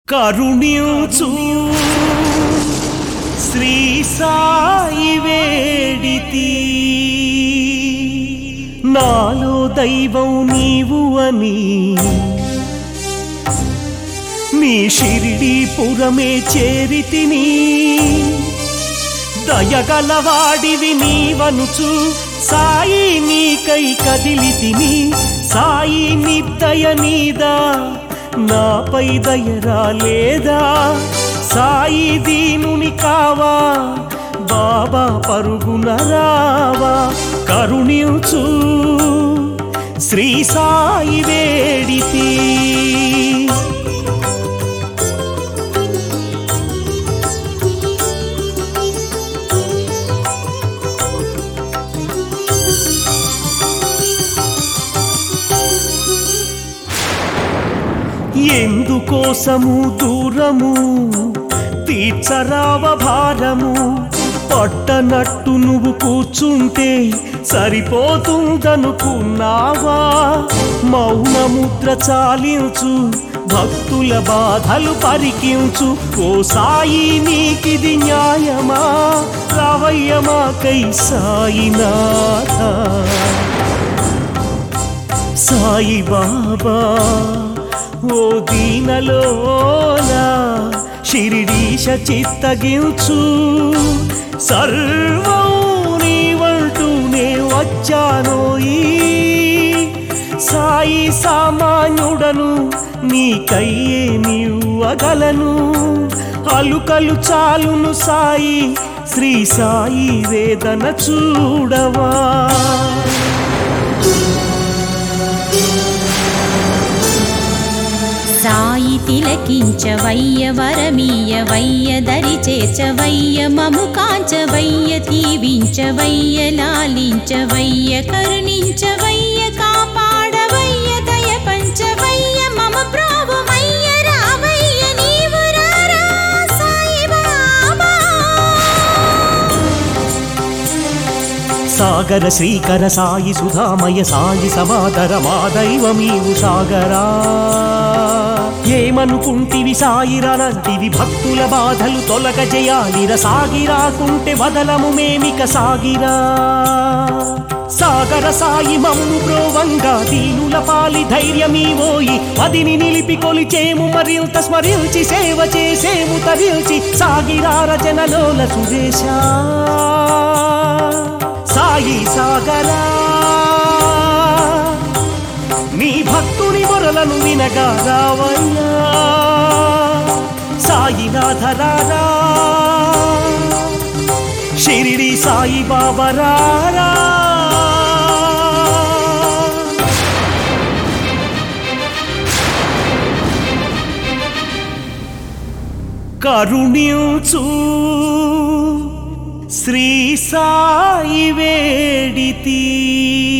కరుణించు శ్రీ సాయి వేడితి నాలో దైవం నీవు అని నీ షిరిడి పురమే చేరితిని దయగలవాడివి నీవనుచు సాయి నీకై కదిలితిని సాయి నిద్దయ నీదా నాపై దయరాలేదా సాయి దీనుని కావా బాబా పరుగున రావా కరుణించు శ్రీ సాయి వేడితి ఎందుకోసము దూరము తీర్చరావ భారము పట్టనట్టు నువ్వు కూర్చుంటే సరిపోతుందనుకున్నావా మౌనముద్ర చాలించు భక్తుల బాధలు పరికించు ఓ సాయి నీకిది న్యాయమా రావయ్యమాకై సాయినాథ సాయి బాబా ఓ దీనలోలా షిరిడీశ చిత్తగించు సర్వం నీవంటూనే వచ్చానోయి సాయి సామాన్యుడను నీకయ్యే నీవగలను అలుకలు చాలును సాయి శ్రీ సాయి వేదన చూడవా సాయి తిలకించవయ్య వరమీయవయ్య దరి చేర్చవయ్య మము కాంచవయ్య దీవించవయ్య లాలించవయ్య కరుణించవయ్య కాపాడవయ్య దయ పంచవయ్య మమ ప్రభువయ్య రావయ్య నీవు రారా సాయి బాబా సాగర శ్రీకర సాయి సుధామయ సాయి సమాదర మా దైవమీవు సాగరా ఏమనుకుంటివి సాయిరానంటివి భక్తుల బాధలు తొలగ జయాలిర సాగిరాకుంటే వదలము మేమిక సాగిరా సాగర సాయి మమ్ము బ్రోవంగా దీనుల పాలి ధైర్యమీవోయి పదిని నిలిపి కొలిచేము మరింత స్మరించి సేవ చేసేము తరిల్చి సాగిరా రచనలోల సురేశ సాయి సాగరా నీ భక్తుని మొరలను వినగా రావయ్యా సాయినాథరారా షిరిడి సాయి బాబా రారా కరుణించు శ్రీ సాయి వేడితి